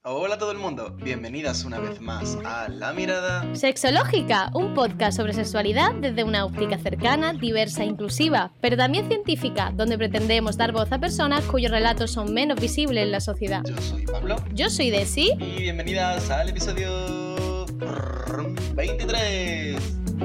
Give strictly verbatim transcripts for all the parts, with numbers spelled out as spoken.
Hola a todo el mundo, bienvenidas una vez más a La Mirada Sexológica, un podcast sobre sexualidad desde una óptica cercana, diversa e inclusiva, pero también científica, donde pretendemos dar voz a personas cuyos relatos son menos visibles en la sociedad. Yo soy Pablo. Yo soy Desi. Y bienvenidas al episodio veintitrés.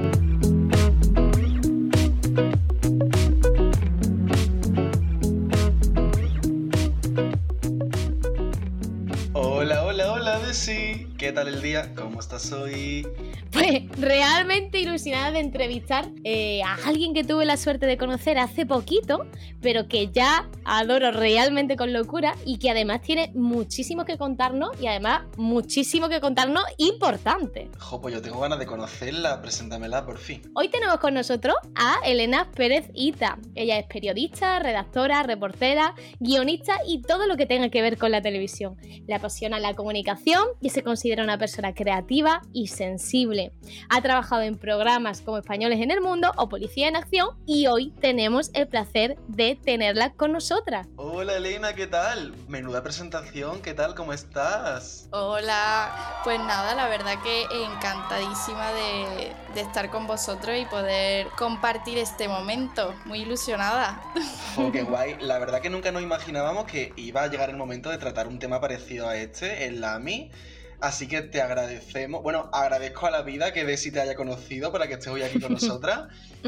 Hola, hola, hola Desi. ¿Qué tal el día? ¿Cómo estás hoy? Pues realmente ilusionada de entrevistar eh, a alguien que tuve la suerte de conocer hace poquito, pero que ya adoro realmente con locura y que además tiene muchísimo que contarnos y además muchísimo que contarnos importante. Jo, pues yo tengo ganas de conocerla, preséntamela por fin. Hoy tenemos con nosotros a Elena Pérez Ita. Ella es periodista, redactora, reportera, guionista y todo lo que tenga que ver con la televisión. Le apasiona la comunicación y se considera una persona creativa y sensible. Ha trabajado en programas como Españoles en el Mundo o Policía en Acción y hoy tenemos el placer de tenerla con nosotras. Hola Elena, ¿qué tal? Menuda presentación, ¿qué tal? ¿Cómo estás? Hola, pues nada, la verdad que encantadísima de, de estar con vosotros y poder compartir este momento, muy ilusionada. Oh, qué guay, la verdad que nunca nos imaginábamos que iba a llegar el momento de tratar un tema parecido a este en la A M I. Así que te agradecemos, bueno, agradezco a la vida que Desi te haya conocido para que estés hoy aquí con nosotras.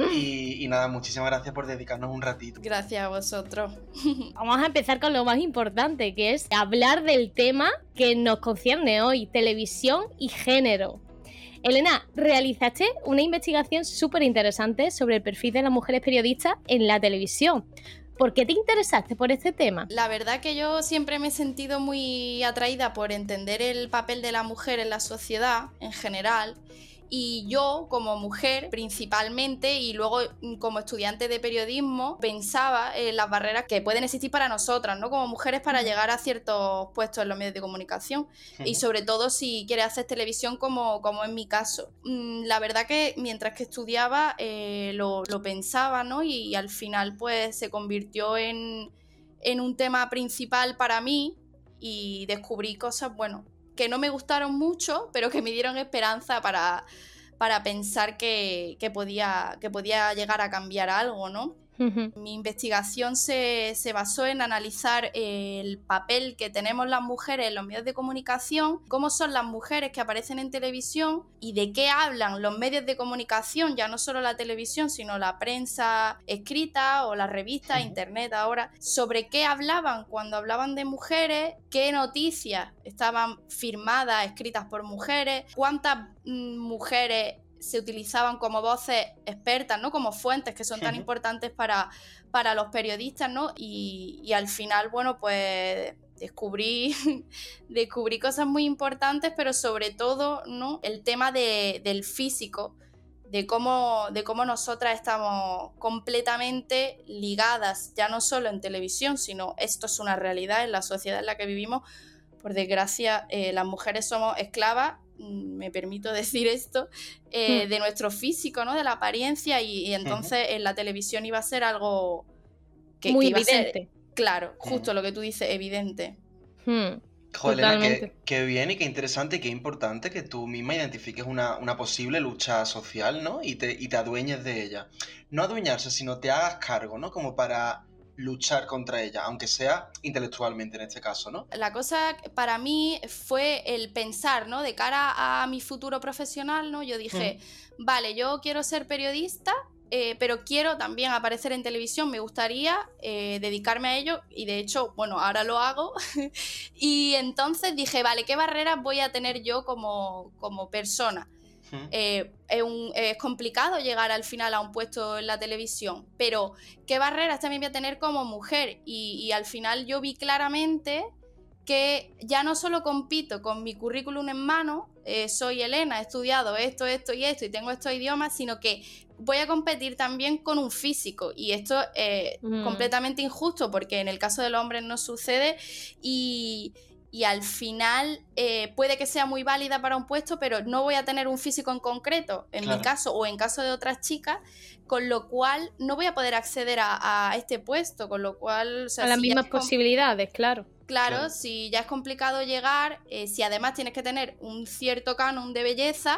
Y, y nada, muchísimas gracias por dedicarnos un ratito. Gracias a vosotros. Vamos a empezar con lo más importante, que es hablar del tema que nos concierne hoy, televisión y género. Elena, realizaste una investigación súper interesante sobre el perfil de las mujeres periodistas en la televisión. ¿Por qué te interesaste por este tema? La verdad que yo siempre me he sentido muy atraída por entender el papel de la mujer en la sociedad en general. Y yo, como mujer principalmente, y luego como estudiante de periodismo, pensaba en las barreras que pueden existir para nosotras, ¿no? Como mujeres para llegar a ciertos puestos en los medios de comunicación. Uh-huh. Y sobre todo si quieres hacer televisión como, como en mi caso. La verdad que mientras que estudiaba eh, lo, lo pensaba, ¿no? Y, y al final pues se convirtió en, en un tema principal para mí y descubrí cosas, bueno, que no me gustaron mucho, pero que me dieron esperanza para, para pensar que, que, podía, que podía llegar a cambiar algo, ¿no? Uh-huh. Mi investigación se, se basó en analizar el papel que tenemos las mujeres en los medios de comunicación, cómo son las mujeres que aparecen en televisión y de qué hablan los medios de comunicación, ya no solo la televisión, sino la prensa escrita o las revistas, uh-huh. internet ahora, sobre qué hablaban cuando hablaban de mujeres, qué noticias estaban firmadas, escritas por mujeres, cuántas mm, mujeres se utilizaban como voces expertas, ¿no? Como fuentes que son tan uh-huh. importantes para, para los periodistas, ¿no? Y, y al final, bueno, pues descubrí, descubrí cosas muy importantes, pero sobre todo, ¿no? El tema de, del físico, de cómo, de cómo nosotras estamos completamente ligadas, ya no solo en televisión, sino esto es una realidad en la sociedad en la que vivimos. Por desgracia, eh, las mujeres somos esclavas, me permito decir esto, eh, de nuestro físico, ¿no? De la apariencia y, y entonces uh-huh. en la televisión iba a ser algo que, muy que iba evidente. A ser, claro, justo uh-huh. lo que tú dices, evidente. Hmm. Joder, Elena, qué, qué bien y qué interesante y qué importante que tú misma identifiques una, una posible lucha social, ¿no? Y te, y te adueñes de ella. No adueñarse, sino te hagas cargo, ¿no? Como para luchar contra ella, aunque sea intelectualmente en este caso, ¿no? La cosa para mí fue el pensar, ¿no? De cara a mi futuro profesional, ¿no? Yo dije, mm. vale, yo quiero ser periodista, eh, pero quiero también aparecer en televisión, me gustaría eh, dedicarme a ello y de hecho, bueno, ahora lo hago y entonces dije, vale, ¿qué barreras voy a tener yo como, como persona? Eh, es, un, es complicado llegar al final a un puesto en la televisión, pero ¿qué barreras también voy a tener como mujer? Y, y al final yo vi claramente que ya no solo compito con mi currículum en mano, eh, soy Elena, he estudiado esto, esto y esto y tengo estos idiomas, sino que voy a competir también con un físico y esto es mm. completamente injusto porque en el caso de los hombres no sucede y... y al final eh, puede que sea muy válida para un puesto, pero no voy a tener un físico en concreto, en Claro. mi caso o en caso de otras chicas, con lo cual no voy a poder acceder a, a este puesto, con lo cual... O sea, a las si mismas ya es com- posibilidades, claro. Claro, Claro. si ya es complicado llegar, eh, si además tienes que tener un cierto canon de belleza,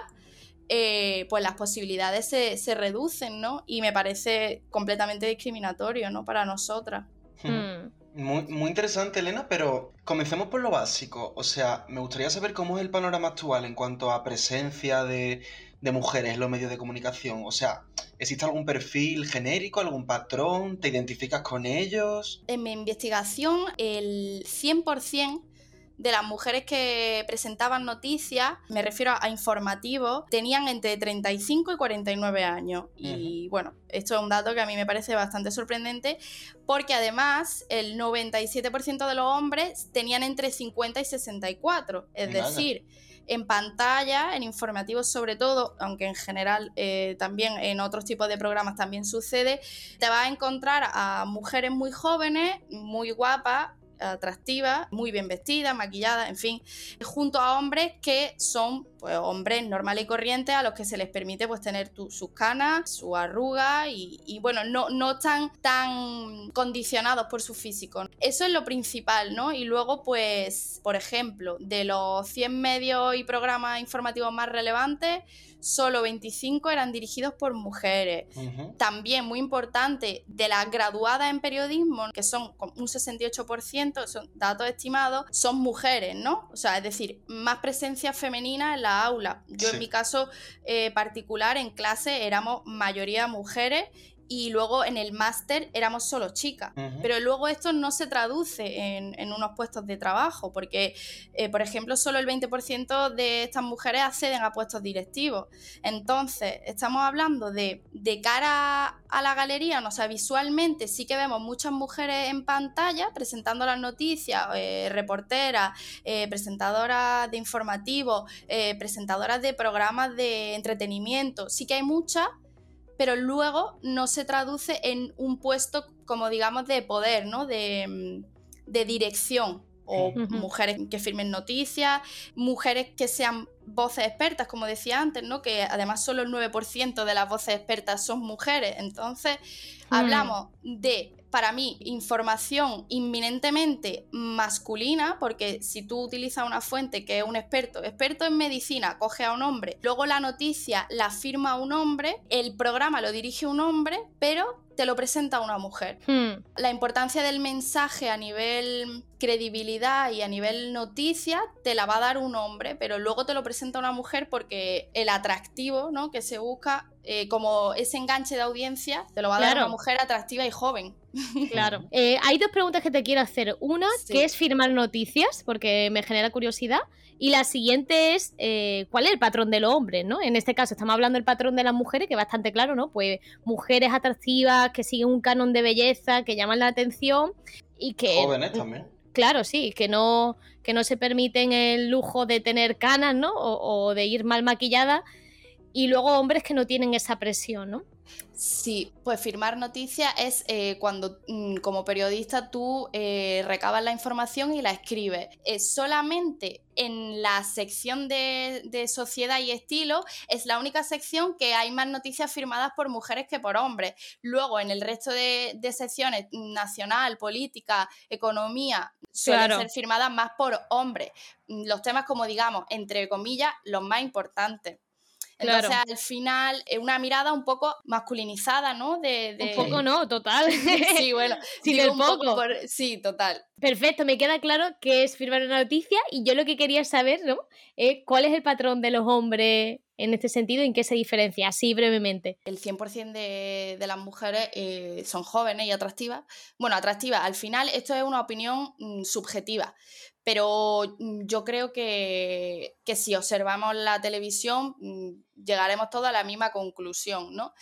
eh, pues las posibilidades se, se reducen, ¿no? Y me parece completamente discriminatorio, ¿no? Para nosotras. Mm. Muy, muy interesante, Elena, pero comencemos por lo básico. O sea, me gustaría saber cómo es el panorama actual en cuanto a presencia de, de mujeres en los medios de comunicación. O sea, ¿existe algún perfil genérico, algún patrón? ¿Te identificas con ellos? En mi investigación, el cien por ciento de las mujeres que presentaban noticias, me refiero a informativos, tenían entre treinta y cinco y cuarenta y nueve años. Y bueno, esto es un dato que a mí me parece bastante sorprendente, porque además el noventa y siete por ciento de los hombres tenían entre cincuenta y sesenta y cuatro. Es Nada. decir, en pantalla, en informativos sobre todo, aunque en general eh, también en otros tipos de programas también sucede, te vas a encontrar a mujeres muy jóvenes, muy guapas, atractivas, muy bien vestidas, maquilladas, en fin, junto a hombres que son pues hombres normales y corrientes a los que se les permite pues tener tu, sus canas, sus arrugas y, y bueno, no, no están tan condicionados por su físico. Eso es lo principal, ¿no? Y luego pues, por ejemplo, de los cien medios y programas informativos más relevantes, solo veinticinco eran dirigidos por mujeres. Uh-huh. También, muy importante, de las graduadas en periodismo, que son un sesenta y ocho por ciento, son datos estimados, son mujeres, ¿no? O sea, es decir, más presencia femenina en la aula. Yo Sí. en mi caso eh, particular, en clase, éramos mayoría mujeres y luego en el máster éramos solo chicas. Uh-huh. Pero luego esto no se traduce en, en unos puestos de trabajo, porque, eh, por ejemplo, solo el veinte por ciento de estas mujeres acceden a puestos directivos. Entonces, estamos hablando de, de cara a la galería, ¿no? O sea, visualmente sí que vemos muchas mujeres en pantalla presentando las noticias, eh, reporteras, eh, presentadoras de informativos, eh, presentadoras de programas de entretenimiento. Sí que hay muchas, pero luego no se traduce en un puesto como digamos de poder, ¿no? De, de dirección. O Uh-huh. mujeres que firmen noticias, mujeres que sean voces expertas, como decía antes, ¿no? Que además solo el nueve por ciento de las voces expertas son mujeres. Entonces, mm. hablamos de, para mí, información inminentemente masculina, porque si tú utilizas una fuente que es un experto, experto en medicina, coge a un hombre, luego la noticia la firma un hombre, el programa lo dirige un hombre, pero te lo presenta una mujer. Hmm. La importancia del mensaje a nivel credibilidad y a nivel noticia te la va a dar un hombre, pero luego te lo presenta una mujer porque el atractivo, ¿no? que se busca, eh, como ese enganche de audiencia, te lo va a Claro. dar una mujer atractiva y joven. Claro. Eh, hay dos preguntas que te quiero hacer. Una, Sí. ¿qué es firmar noticias? Porque me genera curiosidad. Y la siguiente es, eh, ¿cuál es el patrón de los hombres, ¿no? En este caso estamos hablando del patrón de las mujeres, que es bastante claro, ¿no? Pues mujeres atractivas, que siguen un canon de belleza, que llaman la atención y que... Jóvenes también. Claro, sí, que no, que no se permiten el lujo de tener canas, ¿no? O, o de ir mal maquilladas. Y luego hombres que no tienen esa presión, ¿no? Sí, pues firmar noticias es eh, cuando mm, como periodista tú eh, recabas la información y la escribes. Eh, solamente en la sección de, de sociedad y estilo es la única sección que hay más noticias firmadas por mujeres que por hombres. Luego en el resto de, de secciones, nacional, política, economía, suelen Claro. ser firmadas más por hombres. Los temas, como digamos, entre comillas, los más importantes. Entonces, Claro. al final, es una mirada un poco masculinizada, ¿no? De, de... Un poco no, total. Sí, bueno. Sin digo el un poco poco. por- Sí, total. Perfecto, me queda claro que es firmar una noticia y yo lo que quería saber, ¿no? Eh, ¿cuál es el patrón de los hombres en este sentido y en qué se diferencia? Así brevemente. El cien por ciento de, de las mujeres eh, son jóvenes y atractivas. Bueno, atractivas. Al final, esto es una opinión mm, subjetiva. Pero mm, yo creo que, que si observamos la televisión mm, llegaremos todos a la misma conclusión, ¿no?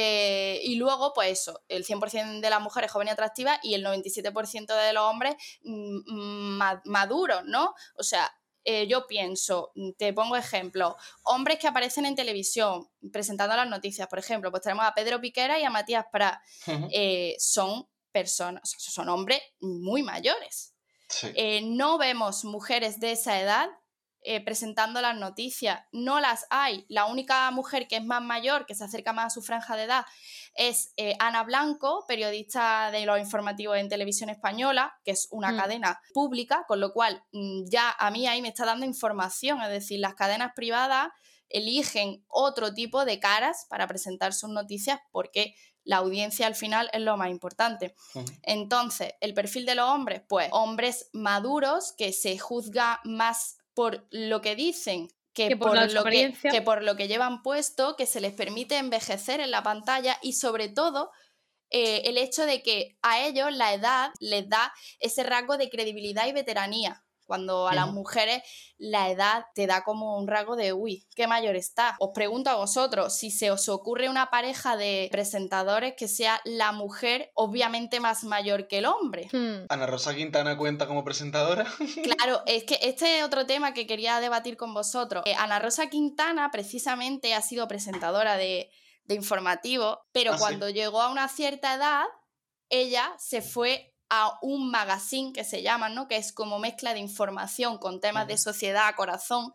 Eh, y luego, pues eso, el cien por ciento de las mujeres jóvenes y atractivas y el noventa y siete por ciento de los hombres mm, ma- maduros, ¿no? O sea, eh, yo pienso, te pongo ejemplos, hombres que aparecen en televisión presentando las noticias, por ejemplo, pues tenemos a Pedro Piquera y a Matías Prats. Uh-huh. Eh, son personas, o sea, son hombres muy mayores. Sí. Eh, no vemos mujeres de esa edad eh, presentando las noticias, no las hay. La única mujer que es más mayor, que se acerca más a su franja de edad, es eh, Ana Blanco, periodista de los informativos en Televisión Española, que es una mm. cadena pública, con lo cual ya a mí ahí me está dando información, es decir, las cadenas privadas eligen otro tipo de caras para presentar sus noticias porque la audiencia al final es lo más importante. Uh-huh. Entonces, el perfil de los hombres, pues hombres maduros que se juzga más por lo que dicen que, que, por, por lo que, que por lo que llevan puesto, que se les permite envejecer en la pantalla y sobre todo eh, el hecho de que a ellos la edad les da ese rasgo de credibilidad y veteranía. Cuando a las mujeres la edad te da como un rasgo de uy, qué mayor está. Os pregunto a vosotros, si se os ocurre una pareja de presentadores que sea la mujer obviamente más mayor que el hombre. Hmm. ¿Ana Rosa Quintana cuenta como presentadora? Claro, es que este es otro tema que quería debatir con vosotros. Eh, Ana Rosa Quintana precisamente ha sido presentadora de, de informativo, pero ¿Ah, cuando sí? llegó a una cierta edad, ella se fue a un magazine que se llama, ¿no? Que es como mezcla de información con temas uh-huh. de sociedad, corazón,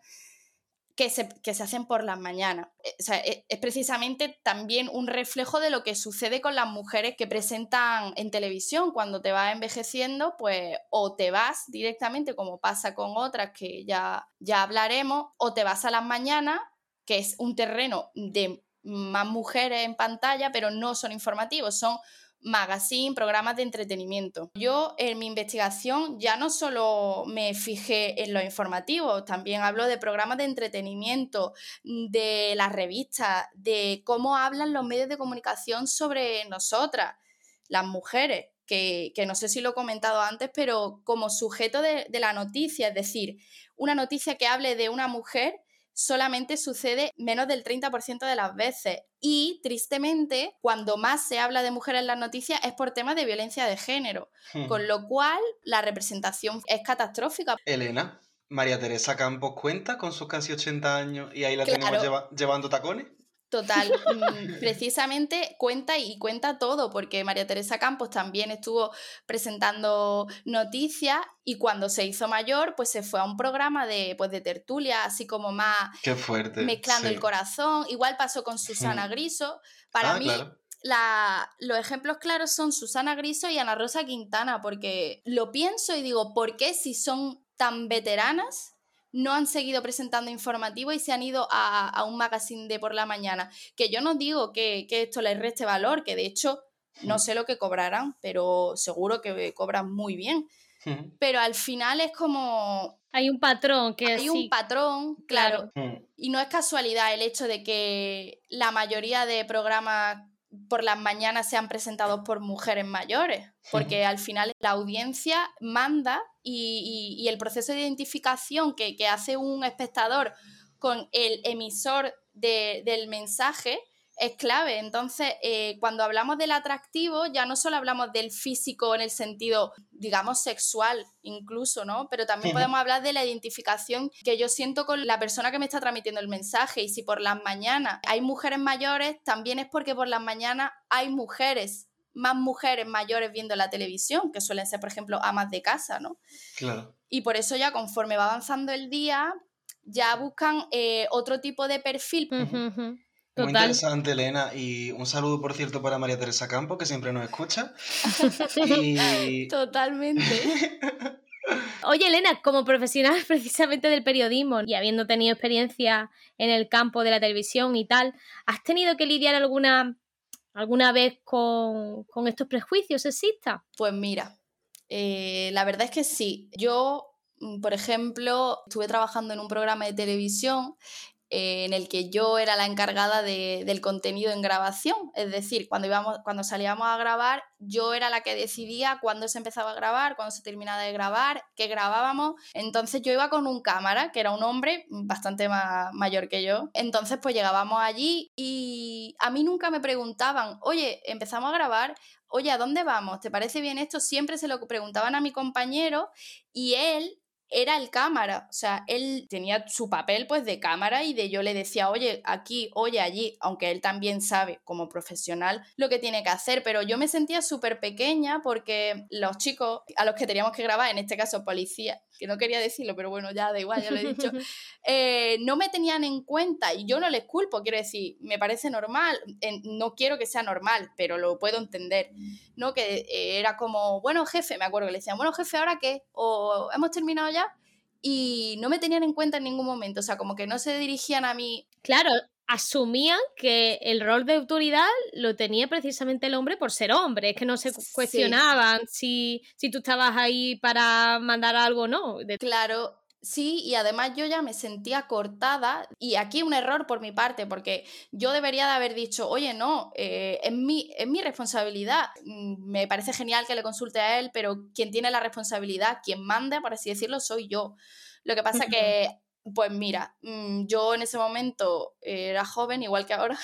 que se, que se hacen por las mañanas. O sea, es, es precisamente también un reflejo de lo que sucede con las mujeres que presentan en televisión. Cuando te vas envejeciendo, pues o te vas directamente, como pasa con otras que ya, ya hablaremos, o te vas a las mañanas, que es un terreno de más mujeres en pantalla, pero no son informativos, son magazine, programas de entretenimiento. Yo en mi investigación ya no solo me fijé en los informativos, también hablo de programas de entretenimiento, de las revistas, de cómo hablan los medios de comunicación sobre nosotras, las mujeres, que, que no sé si lo he comentado antes, pero como sujeto de, de la noticia, es decir, una noticia que hable de una mujer solamente sucede menos del treinta por ciento de las veces y, tristemente, cuando más se habla de mujeres en las noticias es por temas de violencia de género, hmm. con lo cual la representación es catastrófica. Elena, ¿María Teresa Campos cuenta con sus casi ochenta años y ahí la claro. tenemos lleva- llevando tacones? Total, precisamente cuenta y cuenta todo, porque María Teresa Campos también estuvo presentando noticias y cuando se hizo mayor, pues se fue a un programa de, pues, de tertulia, así como más Qué fuerte, mezclando sí. el corazón. Igual pasó con Susana Griso. Para ah, mí, claro. la, los ejemplos claros son Susana Griso y Ana Rosa Quintana, porque lo pienso y digo, ¿por qué si son tan veteranas no han seguido presentando informativo y se han ido a, a un magazine de por la mañana? Que yo no digo que, que esto les reste valor, que de hecho no sé lo que cobrarán, pero seguro que cobran muy bien. Pero al final es como... Hay un patrón que Hay sí. un patrón, claro. claro. Y no es casualidad el hecho de que la mayoría de programas por las mañanas sean presentados por mujeres mayores, porque al final la audiencia manda y, y, y el proceso de identificación que, que hace un espectador con el emisor de, del mensaje es clave. Entonces, eh, cuando hablamos del atractivo, ya no solo hablamos del físico en el sentido, digamos, sexual incluso, ¿no? Pero también podemos hablar de la identificación que yo siento con la persona que me está transmitiendo el mensaje. Y si por las mañanas hay mujeres mayores, también es porque por las mañanas hay mujeres, más mujeres mayores viendo la televisión, que suelen ser, por ejemplo, amas de casa, ¿no? Claro. Y por eso ya conforme va avanzando el día, ya buscan eh, otro tipo de perfil. Uh-huh. Muy interesante, Elena, y un saludo, por cierto, para María Teresa Campos, que siempre nos escucha. y... Totalmente. Oye, Elena, como profesional precisamente del periodismo y habiendo tenido experiencia en el campo de la televisión y tal, ¿has tenido que lidiar alguna, alguna vez con, con estos prejuicios sexistas? Pues mira, eh, la verdad es que sí. Yo, por ejemplo, estuve trabajando en un programa de televisión en el que yo era la encargada de, del contenido en grabación, es decir, cuando, íbamos, cuando salíamos a grabar, yo era la que decidía cuándo se empezaba a grabar, cuándo se terminaba de grabar, qué grabábamos. Entonces yo iba con un cámara, que era un hombre bastante más mayor que yo. Entonces pues llegábamos allí y a mí nunca me preguntaban, oye, empezamos a grabar, oye, ¿a dónde vamos? ¿Te parece bien esto? Siempre se lo preguntaban a mi compañero y él era el cámara, o sea, él tenía su papel pues de cámara y de yo le decía, oye, aquí, oye, allí, aunque él también sabe como profesional lo que tiene que hacer, pero yo me sentía súper pequeña porque los chicos a los que teníamos que grabar, en este caso policía, que no quería decirlo, pero bueno, ya da igual, ya lo he dicho, eh, no me tenían en cuenta y yo no les culpo, quiero decir, me parece normal, eh, no quiero que sea normal, pero lo puedo entender, ¿no? Que eh, era como, bueno, jefe, me acuerdo que le decían, bueno, jefe, ¿ahora qué? ¿O hemos terminado ya? Y no me tenían en cuenta en ningún momento, o sea, como que no se dirigían a mí. Claro, asumían que el rol de autoridad lo tenía precisamente el hombre por ser hombre, es que no se cuestionaban sí. si, si tú estabas ahí para mandar algo o no. De... Claro, sí, y además yo ya me sentía cortada, y aquí un error por mi parte, porque yo debería de haber dicho, oye, no, eh, es, mi, es mi responsabilidad, me parece genial que le consulte a él, pero quien tiene la responsabilidad, quien manda, por así decirlo, soy yo. Lo que pasa que, pues mira, yo en ese momento era joven, igual que ahora,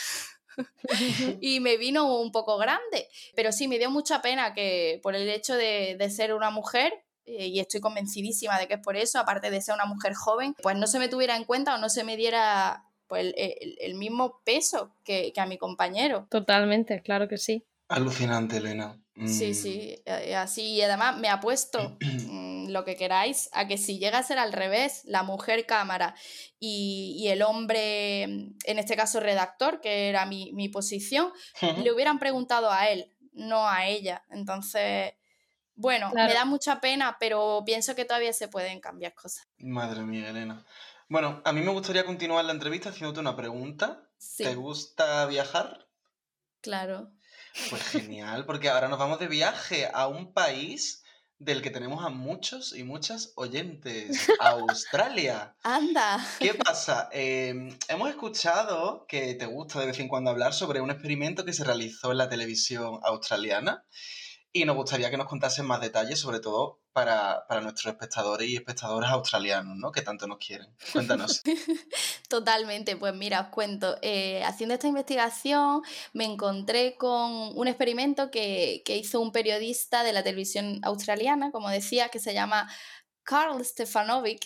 y me vino un poco grande, pero sí, me dio mucha pena que por el hecho de, de ser una mujer, eh, y estoy convencidísima de que es por eso, aparte de ser una mujer joven, pues no se me tuviera en cuenta o no se me diera pues, el, el, el mismo peso que, que a mi compañero. Totalmente, claro que sí. Alucinante, Elena. Mm. Sí, sí, así, y además me apuesto mmm, lo que queráis a que si llega a ser al revés, la mujer cámara y, y el hombre, en este caso redactor, que era mi, mi posición, uh-huh. le hubieran preguntado a él, no a ella. Entonces, bueno, claro. me da mucha pena, pero pienso que todavía se pueden cambiar cosas. Madre mía, Elena. Bueno, a mí me gustaría continuar la entrevista haciéndote una pregunta. Sí. ¿Te gusta viajar? Claro. Pues genial, porque ahora nos vamos de viaje a un país del que tenemos a muchos y muchas oyentes, Australia. ¡Anda! ¿Qué pasa? Eh, hemos escuchado que te gusta de vez en cuando hablar sobre un experimento que se realizó en la televisión australiana y nos gustaría que nos contases más detalles, sobre todo para, para nuestros espectadores y espectadoras australianos, ¿no? Que tanto nos quieren. Cuéntanos. Totalmente, pues mira, os cuento. Eh, haciendo esta investigación me encontré con un experimento que, que hizo un periodista de la televisión australiana, como decía, que se llama Karl Stefanovic.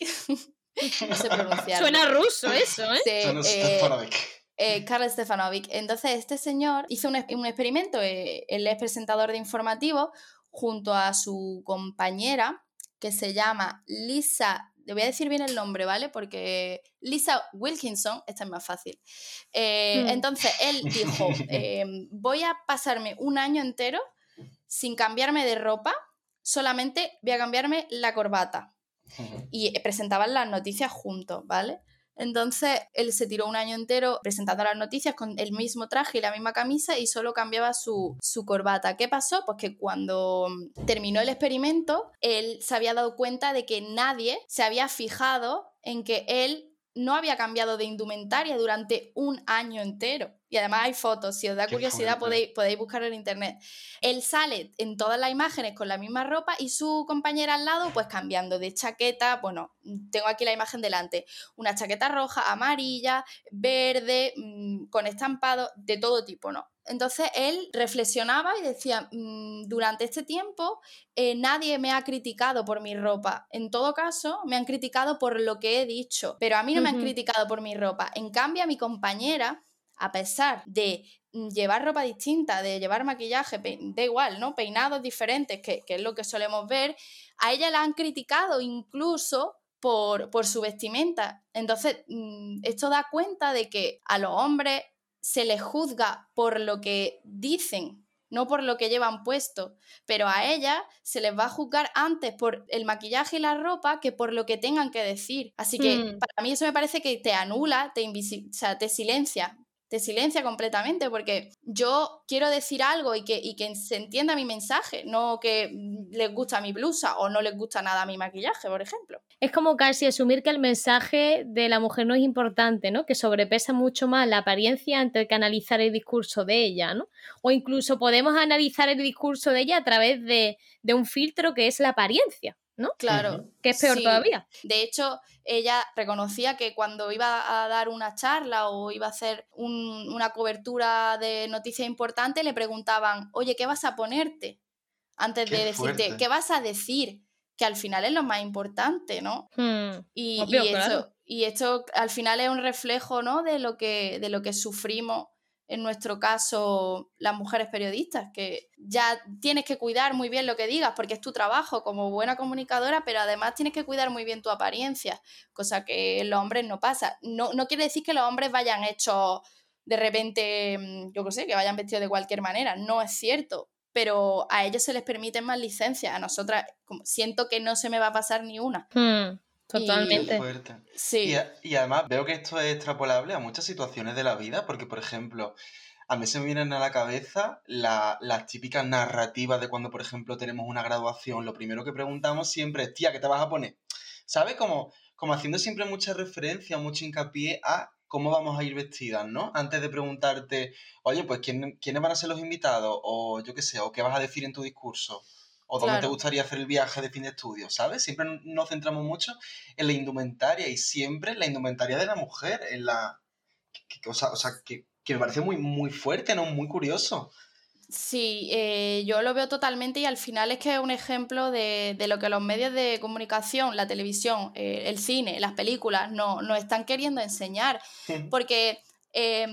No sé pronunciarlo. Suena ruso eso, ¿eh? Sí, Suena eh, Stefanovic. Eh, Karl Stefanovic. Entonces, este señor hizo un, un experimento, eh, él es presentador de informativos, junto a su compañera, que se llama Lisa, le voy a decir bien el nombre, ¿vale? Porque Lisa Wilkinson, esta es más fácil. Eh, mm. Entonces, él dijo, eh, voy a pasarme un año entero sin cambiarme de ropa, solamente voy a cambiarme la corbata. Y presentaban las noticias juntos, ¿vale? Entonces, él se tiró un año entero presentando las noticias con el mismo traje y la misma camisa y solo cambiaba su, su corbata. ¿Qué pasó? Pues que cuando terminó el experimento, él se había dado cuenta de que nadie se había fijado en que él no había cambiado de indumentaria durante un año entero. Y además hay fotos, si os da curiosidad podéis, podéis buscarlo en internet. Él sale en todas las imágenes con la misma ropa y su compañera al lado pues cambiando de chaqueta. Bueno, tengo aquí la imagen delante. Una chaqueta roja, amarilla, verde, mmm, con estampado, de todo tipo, ¿no? Entonces él reflexionaba y decía, mmm, durante este tiempo eh, nadie me ha criticado por mi ropa. En todo caso, me han criticado por lo que he dicho, pero a mí no me han uh-huh. criticado por mi ropa. En cambio, a mi compañera, a pesar de llevar ropa distinta, de llevar maquillaje, da igual, ¿no? Peinados diferentes, que, que es lo que solemos ver, a ella la han criticado incluso por, por su vestimenta. Entonces, esto da cuenta de que a los hombres se les juzga por lo que dicen, no por lo que llevan puesto, pero a ella se les va a juzgar antes por el maquillaje y la ropa que por lo que tengan que decir. Así que hmm. para mí eso me parece que te anula, te, invisi- o sea, te silencia. Te silencia completamente porque yo quiero decir algo y que, y que se entienda mi mensaje, no que les gusta mi blusa o no les gusta nada mi maquillaje, por ejemplo. Es como casi asumir que el mensaje de la mujer no es importante, ¿no? Que sobrepesa mucho más la apariencia antes que analizar el discurso de ella, ¿no? O incluso podemos analizar el discurso de ella a través de, de un filtro que es la apariencia, ¿no? Claro. Que es peor sí. todavía. De hecho, ella reconocía que cuando iba a dar una charla o iba a hacer un, una cobertura de noticias importantes, le preguntaban, oye, ¿qué vas a ponerte? Antes Qué de decirte, fuerte. ¿qué vas a decir? que al final es lo más importante, ¿no? Hmm, y, obvio, y, claro. esto, y esto al final es un reflejo, ¿no? de lo que, de lo que sufrimos, en nuestro caso, las mujeres periodistas, que ya tienes que cuidar muy bien lo que digas, porque es tu trabajo como buena comunicadora, pero además tienes que cuidar muy bien tu apariencia, cosa que en los hombres no pasa. No, no quiere decir que los hombres vayan hechos de repente, yo qué sé, que vayan vestidos de cualquier manera, no es cierto, pero a ellos se les permiten más licencias, a nosotras como, siento que no se me va a pasar ni una. Hmm, Qué totalmente. fuerte. Y, Sí, a- y además veo que esto es extrapolable a muchas situaciones de la vida, porque por ejemplo, a mí se me vienen a la cabeza la- las típicas narrativas de cuando, por ejemplo, tenemos una graduación. Lo primero que preguntamos siempre es, tía, ¿qué te vas a poner? ¿Sabes? Como, como haciendo siempre mucha referencia, mucho hincapié a cómo vamos a ir vestidas, ¿no? Antes de preguntarte, oye, pues, ¿quién- ¿quiénes van a ser los invitados? O yo qué sé, o qué vas a decir en tu discurso. O dónde te claro. gustaría hacer el viaje de fin de estudio, ¿sabes? Siempre nos centramos mucho en la indumentaria y siempre en la indumentaria de la mujer, en la... que- que- o sea, o sea, que, que me parece muy, muy fuerte, ¿no? Muy curioso. Sí, eh, yo lo veo totalmente y al final es que es un ejemplo de, de lo que los medios de comunicación, la televisión, eh, el cine, las películas no- nos están queriendo enseñar. Porque eh,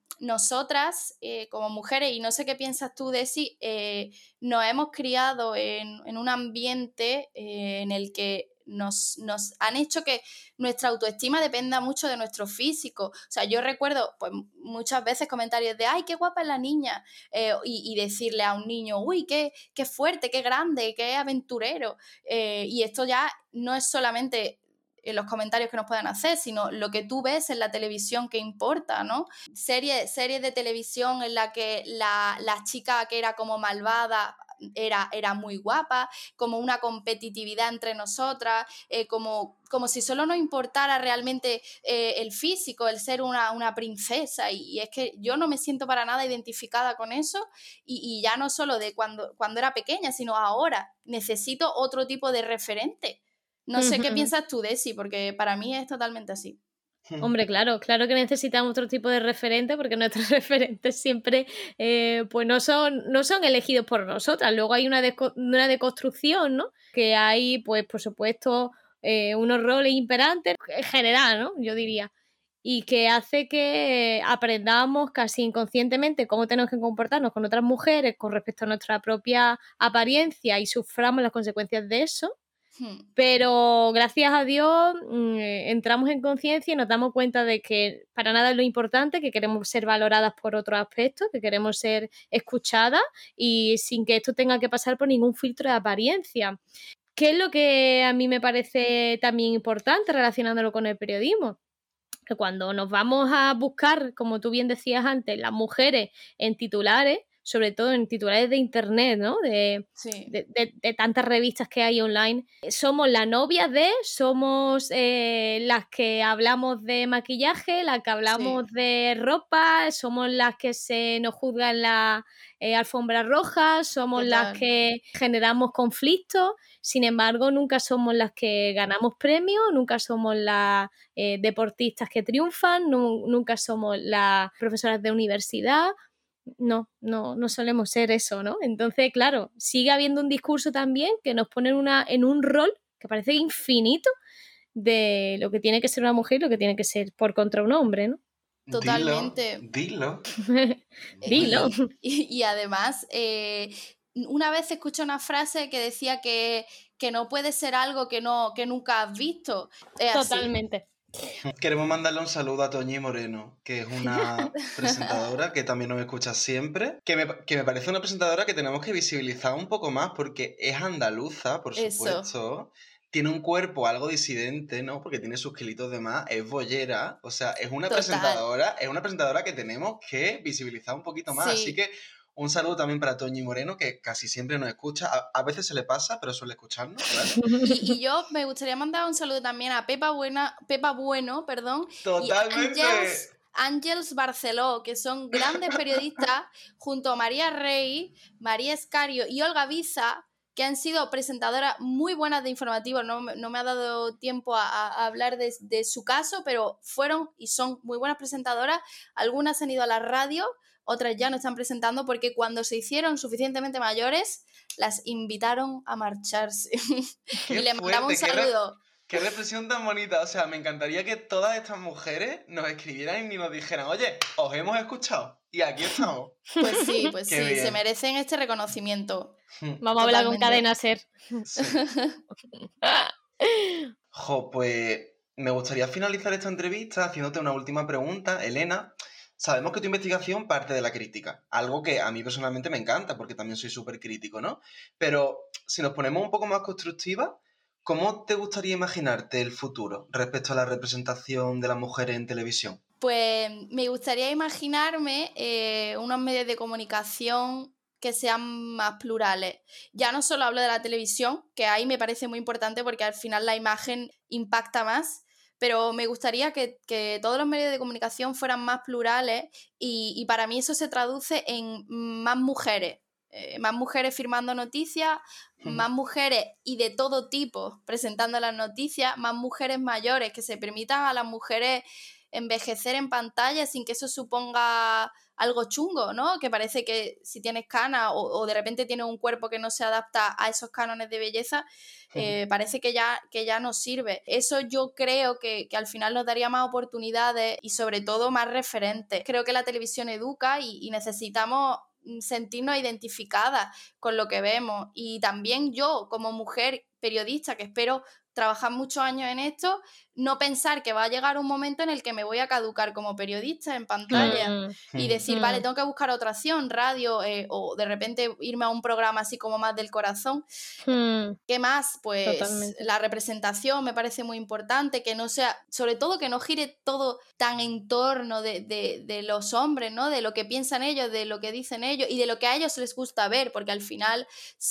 nosotras, eh, como mujeres, y no sé qué piensas tú, Desi, eh, nos hemos criado en, en un ambiente eh, en el que nos, nos han hecho que nuestra autoestima dependa mucho de nuestro físico. O sea, yo recuerdo pues, muchas veces comentarios de, ay, qué guapa es la niña, eh, y, y decirle a un niño, uy, qué, qué fuerte, qué grande, qué aventurero. Eh, y esto ya no es solamente en los comentarios que nos puedan hacer, sino lo que tú ves en la televisión que importa, ¿no? Series, series de televisión en la que la, la chica que era como malvada era, era muy guapa, como una competitividad entre nosotras, eh, como, como si solo nos importara realmente eh, el físico, el ser una, una princesa, y, y es que yo no me siento para nada identificada con eso, y, y ya no solo de cuando, cuando era pequeña, sino ahora necesito otro tipo de referente. No sé qué Ujú. piensas tú, Desi, porque para mí es totalmente así. Hombre, claro, claro que necesitamos otro tipo de referente porque nuestros referentes siempre eh, pues no son, no son elegidos por nosotras. Luego hay una, desco- una deconstrucción, ¿no? Que hay, pues, por supuesto, eh, unos roles imperantes en general, ¿no? Yo diría. Y que hace que aprendamos casi inconscientemente cómo tenemos que comportarnos con otras mujeres con respecto a nuestra propia apariencia y suframos las consecuencias de eso. Hmm. Pero gracias a Dios mmm, entramos en conciencia y nos damos cuenta de que para nada es lo importante, que queremos ser valoradas por otros aspectos, que queremos ser escuchadas y sin que esto tenga que pasar por ningún filtro de apariencia. ¿Qué es lo que a mí me parece también importante relacionándolo con el periodismo? Que cuando nos vamos a buscar, como tú bien decías antes, las mujeres en titulares, sobre todo en titulares de internet, ¿no? De, Sí, de, de, de tantas revistas que hay online, somos la novia de, somos eh, las que hablamos de maquillaje, las que hablamos sí, de ropa, somos las que se nos juzga en la eh, alfombra roja, somos las total. que generamos conflictos, sin embargo, nunca somos las que ganamos premios, nunca somos las eh, deportistas que triunfan, nu- nunca somos las profesoras de universidad, no, no, no solemos ser eso, ¿no? Entonces, claro, sigue habiendo un discurso también que nos pone en, una, en un rol que parece infinito de lo que tiene que ser una mujer y lo que tiene que ser por contra un hombre, ¿no? Dilo, Totalmente. dilo. Dilo. Y, y- y además, eh, una vez escuché una frase que decía que, que no puede ser algo que, no, que nunca has visto. Es así. Totalmente. Queremos mandarle un saludo a Toñi Moreno, que es una presentadora que también nos escucha siempre, que me, que me parece una presentadora que tenemos que visibilizar un poco más porque es andaluza, por Eso, supuesto, tiene un cuerpo algo disidente, ¿no? Porque tiene sus kilitos de más, es bollera, o sea, es una total. presentadora, es una presentadora que tenemos que visibilizar un poquito más, así Sí. que un saludo también para Toñi Moreno, que casi siempre nos escucha, a, a veces se le pasa, pero suele escucharnos, ¿vale? Y, y yo me gustaría mandar un saludo también a Pepa, Buena, Pepa Bueno, perdón, y Totalmente. Ángels, Ángels Barceló, que son grandes periodistas, junto a María Rey, María Escario y Olga Biza, que han sido presentadoras muy buenas de informativos. No, me- no me ha dado tiempo a, a hablar de, de su caso, pero fueron y son muy buenas presentadoras. Algunas han ido a la radio otras ya no están presentando porque cuando se hicieron suficientemente mayores, las invitaron a marcharse. Qué y le mandamos un fuerte, qué re- saludo. Qué reflexión tan bonita. O sea, me encantaría que todas estas mujeres nos escribieran y nos dijeran, oye, os hemos escuchado y aquí estamos. Pues sí, pues Qué sí, bien. se merecen este reconocimiento. Vamos a hablar con Totalmente. Cadena Ser. Sí. Jo, pues me gustaría finalizar esta entrevista haciéndote una última pregunta, Elena. Sabemos que tu investigación parte de la crítica, algo que a mí personalmente me encanta porque también soy súper crítico, ¿no? Pero si nos ponemos un poco más constructivas, ¿cómo te gustaría imaginarte el futuro respecto a la representación de las mujeres en televisión? Pues me gustaría imaginarme eh, unos medios de comunicación que sean más plurales. Ya no solo hablo de la televisión, que ahí me parece muy importante porque al final la imagen impacta más, pero me gustaría que, que todos los medios de comunicación fueran más plurales y, y para mí eso se traduce en más mujeres. Eh, más mujeres firmando noticias, más mujeres y de todo tipo presentando las noticias, más mujeres mayores, que se permitan a las mujeres envejecer en pantalla sin que eso suponga algo chungo, ¿no? Que parece que si tienes canas o, o de repente tienes un cuerpo que no se adapta a esos cánones de belleza, eh, parece que ya, que ya no sirve. Eso yo creo que, que al final nos daría más oportunidades y sobre todo más referentes. Creo que la televisión educa y, y necesitamos sentirnos identificadas con lo que vemos. Y también yo, como mujer periodista, que espero trabajar muchos años en esto, no pensar que va a llegar un momento en el que me voy a caducar como periodista en pantalla Mm, y decir, mm. vale, tengo que buscar otra opción, radio, eh, o de repente irme a un programa así como más del corazón. mm. ¿Qué más? Pues Totalmente. la representación me parece muy importante, que no sea, sobre todo que no gire todo tan en torno de, de, de los hombres, ¿no? De lo que piensan ellos, de lo que dicen ellos y de lo que a ellos les gusta ver, porque al final,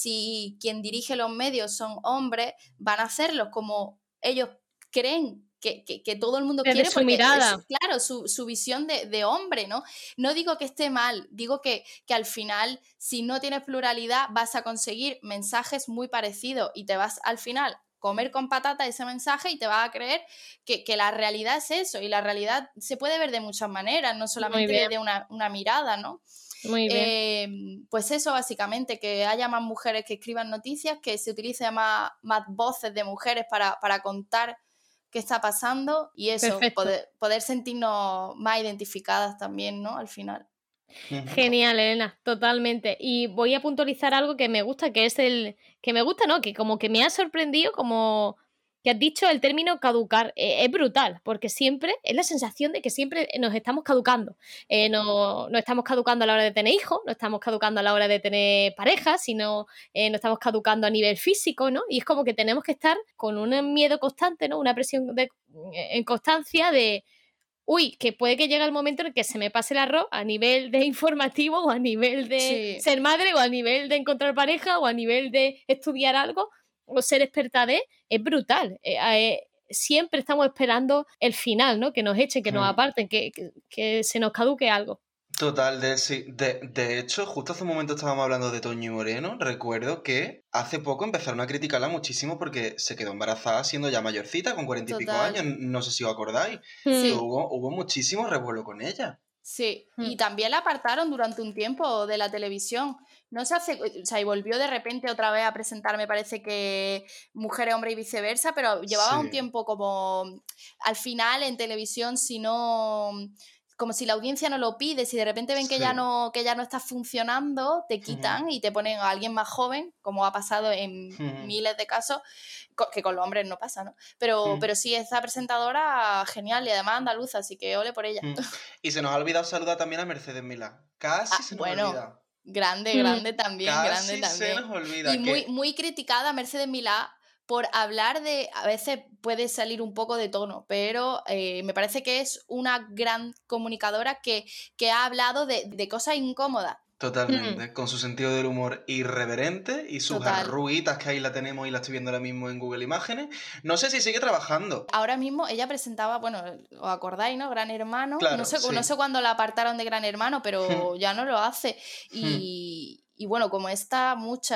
si quien dirige los medios son hombres, van a hacerlos como ellos creen que, que, que todo el mundo Desde quiere, su porque mirada. es, claro, su, su visión de, de hombre, ¿no? No digo que esté mal, digo que, que al final, si no tienes pluralidad, vas a conseguir mensajes muy parecidos y te vas al final comer con patata ese mensaje y te vas a creer que, que la realidad es eso, y la realidad se puede ver de muchas maneras, no solamente desde una, una mirada, ¿no? Muy bien. Eh, pues eso básicamente, que haya más mujeres que escriban noticias, que se utilice más, más voces de mujeres para, para contar qué está pasando y eso, poder, poder sentirnos más identificadas también, ¿no? Al final. Genial, Elena, totalmente. Y voy a puntualizar algo que me gusta, que es el... que me gusta, ¿no? Que como que me ha sorprendido, como que has dicho el término caducar. Eh, es brutal, porque siempre es la sensación de que siempre nos estamos caducando. Eh, no, no estamos caducando a la hora de tener hijos, no estamos caducando a la hora de tener pareja, sino eh, no estamos caducando a nivel físico, ¿no? Y es como que tenemos que estar con un miedo constante, ¿no? Una presión de, en constancia de... uy, que puede que llegue el momento en el que se me pase el arroz a nivel de informativo o a nivel de Sí. ser madre o a nivel de encontrar pareja o a nivel de estudiar algo o ser experta de, es brutal. Eh, eh, siempre estamos esperando el final, ¿no? Que nos echen, que nos Hmm. aparten, que, que, que se nos caduque algo. Total, de, sí. De, de hecho, justo hace un momento estábamos hablando de Toñi Moreno. Recuerdo que hace poco empezaron a criticarla muchísimo porque se quedó embarazada siendo ya mayorcita, con cuarenta y pico Total. años. No sé si os acordáis. Sí. Hubo, hubo muchísimo revuelo con ella. Sí, Hmm. y también la apartaron durante un tiempo de la televisión. No se hace, o sea, y volvió de repente otra vez a presentar, me parece que Mujer, Hombre y viceversa, pero llevaba Sí. un tiempo como, al final en televisión, si no, como si la audiencia no lo pide, si de repente ven que Sí. ya no, que ya no está funcionando, te quitan y te ponen a alguien más joven, como ha pasado en Ujú. miles de casos, co- que con los hombres no pasa, ¿no? Pero, Ujú. pero sí, esta presentadora genial y además andaluza, así que ole por ella. Mm. Y se nos ha olvidado saludar también a Mercedes Milá. Casi Ah, se nos bueno, olvida. grande, Mm. grande también, Casi grande se también. nos olvida. Y que... muy, muy criticada Mercedes Milá por hablar de, a veces puede salir un poco de tono, pero eh, me parece que es una gran comunicadora que, que ha hablado de, de cosas incómodas. Totalmente, con su sentido del humor irreverente y sus Total. arruguitas, que ahí la tenemos y la estoy viendo ahora mismo en Google Imágenes. No sé si sigue trabajando. Ahora mismo ella presentaba, bueno, os acordáis, ¿no? Gran Hermano. Claro, no sé, sí. no sé cuándo la apartaron de Gran Hermano, pero ya no lo hace. Y, y bueno, como esta, muchas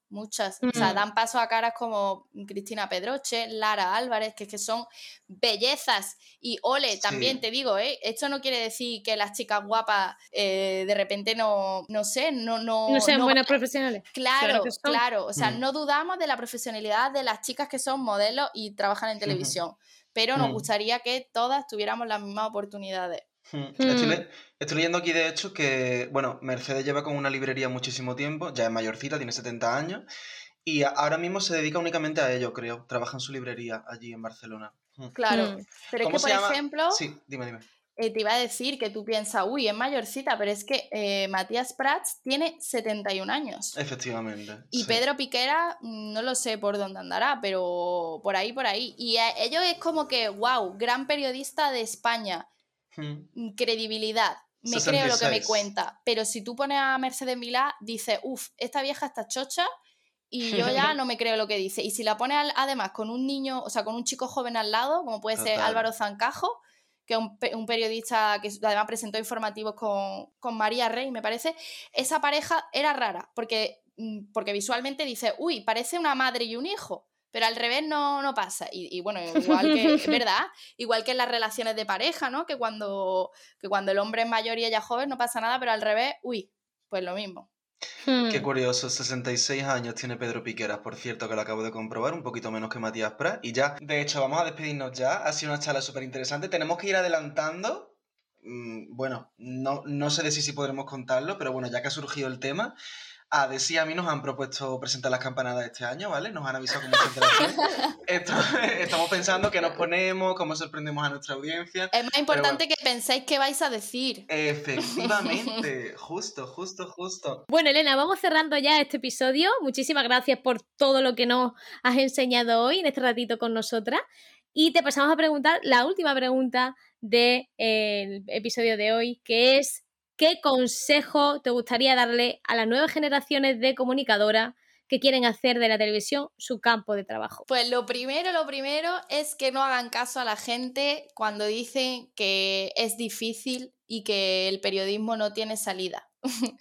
muchas. Mm. O sea, dan paso a caras como Cristina Pedroche, Lara Álvarez, que, que son bellezas. Y ole, Sí. también te digo, ¿eh? Esto no quiere decir que las chicas guapas eh, de repente no, no sé, no... No, No sean no buenas profesionales. Claro, que son. claro. O sea, Mm. no dudamos de la profesionalidad de las chicas que son modelos y trabajan en televisión. Pero nos Mm. gustaría que todas tuviéramos las mismas oportunidades. Hmm. Hmm. Estoy, le- estoy leyendo aquí, de hecho, que, bueno, Mercedes lleva con una librería muchísimo tiempo, ya es mayorcita, tiene setenta años, y a- ahora mismo se dedica únicamente a ello, creo. Trabaja en su librería allí en Barcelona. Hmm. Claro. Mm. Pero es ¿Cómo que, se por llama? ejemplo, Sí, dime, dime. eh, te iba a decir que tú piensas, uy, es mayorcita, pero es que eh, Matías Prats tiene setenta y un años. Efectivamente. Y sí. Pedro Piquera, mm, no lo sé por dónde andará, pero por ahí, por ahí. Y a ellos es como que, wow, gran periodista de España, Hmm. mm, credibilidad. Me creo lo que me sesenta y seis. cuenta. Pero si tú pones a Mercedes Milá, dices, uff, esta vieja está chocha y yo ya no me creo lo que dice. Y si la pones al- además con un niño, o sea, con un chico joven al lado, como puede ser Total. Álvaro Zancajo, que es un, pe- un periodista que además presentó informativos con, con María Rey, me parece, esa pareja era rara, porque, mm, porque visualmente dice, uy, parece una madre y un hijo, pero al revés no, no pasa. Y, y bueno, igual que, es verdad, igual que en las relaciones de pareja, ¿no? Que cuando, que cuando el hombre es mayor y ella joven no pasa nada, pero al revés, uy, pues lo mismo. Hmm. Qué curioso, sesenta y seis años tiene Pedro Piqueras, por cierto, que lo acabo de comprobar, un poquito menos que Matías Prats. Y ya, de hecho, vamos a despedirnos ya. Ha sido una charla súper interesante. Tenemos que ir adelantando. Mm, bueno, no, no sé de si sí podremos contarlo, pero bueno, ya que ha surgido el tema, a Desi y a mí nos han propuesto presentar las campanadas este año, ¿vale? Nos han avisado con mucha antelación. Esto- Estamos pensando qué nos ponemos, cómo sorprendemos a nuestra audiencia. Es más Pero importante bueno, que penséis qué vais a decir. efectivamente, justo, justo, justo. Bueno, Elena, vamos cerrando ya este episodio. Muchísimas gracias por todo lo que nos has enseñado hoy en este ratito con nosotras. Y te pasamos a preguntar la última pregunta del episodio de hoy, que es ¿qué consejo te gustaría darle a las nuevas generaciones de comunicadoras que quieren hacer de la televisión su campo de trabajo? Pues lo primero, lo primero es que no hagan caso a la gente cuando dicen que es difícil y que el periodismo no tiene salida.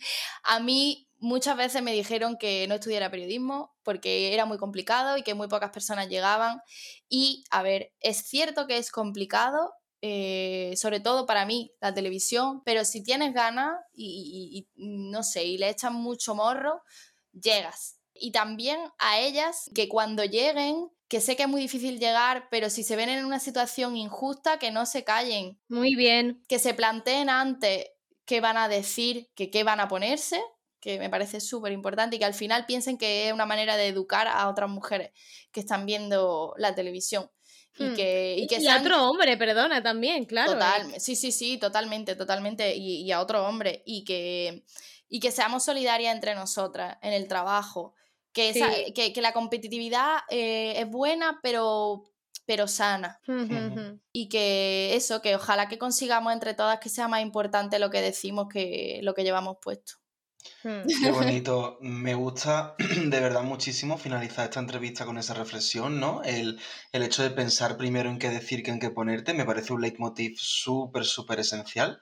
A mí muchas veces me dijeron que no estudiara periodismo porque era muy complicado y que muy pocas personas llegaban. Y, a ver, es cierto que es complicado, eh, sobre todo para mí, la televisión, pero si tienes ganas y, y- y, no sé, y le echas mucho morro, llegas. Y también a ellas que cuando lleguen, que sé que es muy difícil llegar, pero si se ven en una situación injusta, que no se callen, Muy bien. que se planteen antes qué van a decir, que qué van a ponerse, que me parece súper importante, y que al final piensen que es una manera de educar a otras mujeres que están viendo la televisión. Y Hmm. que, y que Y a sean... otro hombre, perdona, también, claro. Total, eh. sí, sí, sí, totalmente, totalmente. Y, y a otro hombre. Y que, y que seamos solidarias entre nosotras en el trabajo. Que, esa- Sí. que, que la competitividad eh, es buena, pero, pero sana. Ujú. Y que eso, que ojalá que consigamos entre todas que sea más importante lo que decimos que lo que llevamos puesto. Hmm. Qué bonito. Me gusta de verdad muchísimo finalizar esta entrevista con esa reflexión, ¿no? El, el hecho de pensar primero en qué decir que en qué ponerte me parece un leitmotiv súper, súper esencial.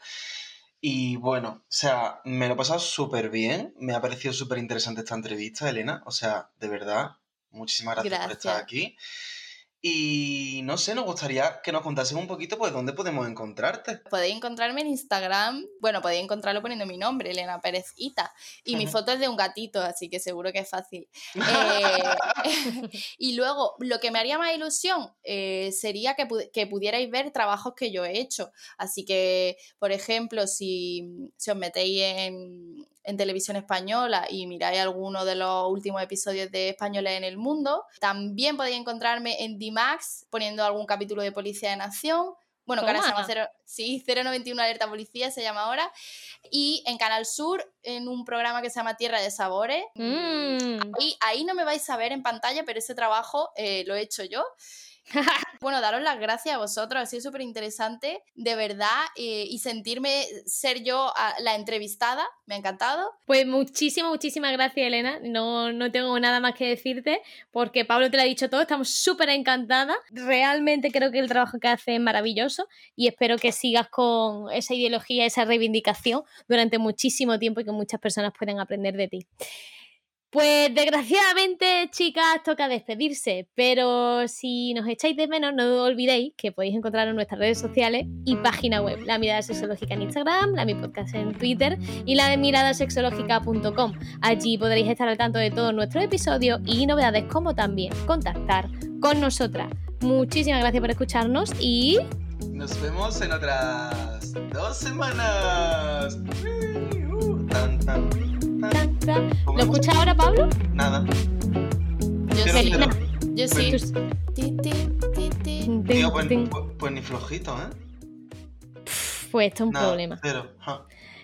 Y bueno, o sea, me lo he pasado súper bien. Me ha parecido súper interesante esta entrevista, Elena. O sea, de verdad, muchísimas gracias por estar Gracias. aquí. Y no sé, nos gustaría que nos contases un poquito, pues, dónde podemos encontrarte. Podéis encontrarme en Instagram. Bueno, podéis encontrarlo poniendo mi nombre, Elena Pérez Ita. Y mi foto es de un gatito, así que seguro que es fácil. Eh, y luego, lo que me haría más ilusión eh, sería que, pu- que pudierais ver trabajos que yo he hecho. Así que, por ejemplo, si, si os metéis en, en televisión española y miráis alguno de los últimos episodios de Españoles en el Mundo, también podéis encontrarme en D-Max poniendo algún capítulo de Policía de Nación. Bueno, que ahora se llama Toma. cero, sí, cero noventa y uno Alerta Policía, se llama ahora. Y en Canal Sur, en un programa que se llama Tierra de Sabores. Mm. Ahí, ahí no me vais a ver en pantalla, pero ese trabajo eh, lo he hecho yo. Bueno, daros las gracias a vosotros, ha sido súper interesante, de verdad, eh, y sentirme ser yo a- la entrevistada, me ha encantado. Pues muchísimas, muchísimas gracias, Elena. No, no tengo nada más que decirte porque Pablo te lo ha dicho todo. Estamos súper encantadas. Realmente creo que el trabajo que haces es maravilloso y espero que sigas con esa ideología, esa reivindicación durante muchísimo tiempo y que muchas personas puedan aprender de ti. Pues desgraciadamente, chicas, toca despedirse, pero si nos echáis de menos, no olvidéis que podéis encontrarnos en nuestras redes sociales y página web, La Mirada Sexológica en Instagram, la Mi Podcast en Twitter y la de miradasexológica punto com. Allí podréis estar al tanto de todos nuestros episodios y novedades, como también contactar con nosotras. Muchísimas gracias por escucharnos y... nos vemos en otras dos semanas. Uh, tan, tan, tan. ¿Lo escuchas ahora, Pablo? Nada. Yo Cero, sí. cero. Yo sí. Pues- Ti, ti, ti, ti. Tío, pues, pues, pues ni flojito, ¿eh? Pues esto es un Nada, problema. cero. Ja.